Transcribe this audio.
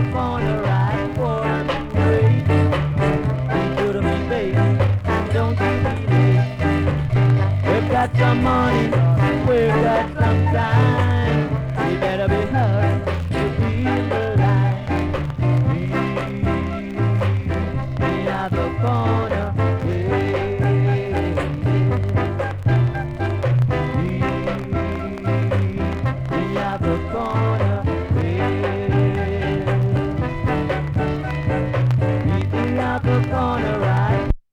up on the right one. Wait, be good to me, baby. Don't you be late. We've got some money, we've got some time.